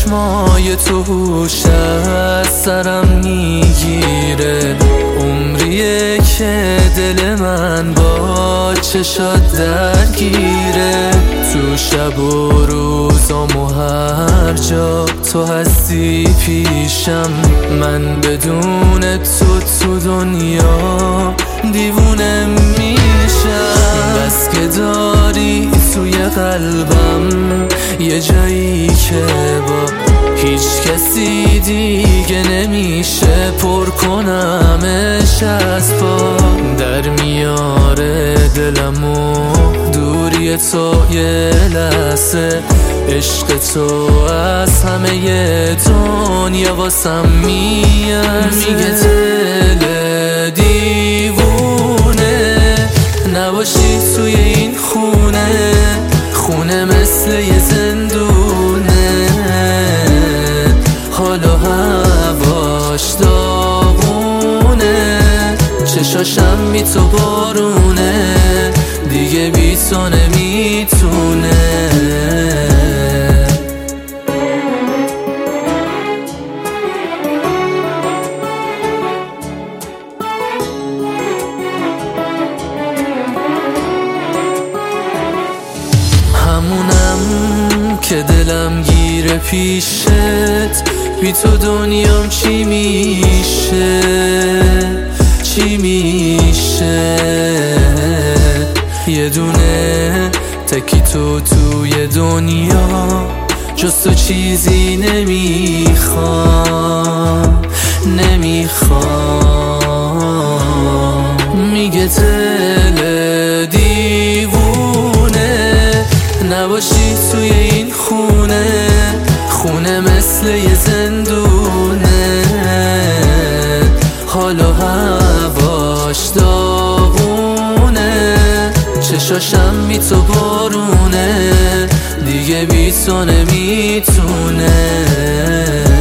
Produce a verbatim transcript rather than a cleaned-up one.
چشمای تو هوش از سرم میگیره. عمریه که دل من با چشات درگیره. تو شب و روزام و هر جا تو هستی پیشم، من بدون تو تو دنیا دیوونه میشم. بس که داری توی قلبم یه جایی که با هیچ کسی دیگه نمیشه پر کنمش از پا. در میاره دلمو دوری تو یه لحظه، عشق تو از همه دنیا واسم میارزه. میگه دل دیوونه نباشی توی این خونه، خونه مثل یه زندونه، حال و هواش داغونه، چشاشم بی تو بارونه، دیگه بی تو نمیتونه. همونم که دلم گیره پیشت، بی تو دنیام چی میشه چی میشه. یه دونه تکی تو توی دنیا، جز تو چیزی نمیخوام نمیخوام. میگه دل دیوونه نباشی توی این خونه، خونه مثل یه زندونه، حال و هواش داغونه، چشاشم بی تو بارونه، دیگه بی تو نمیتونه.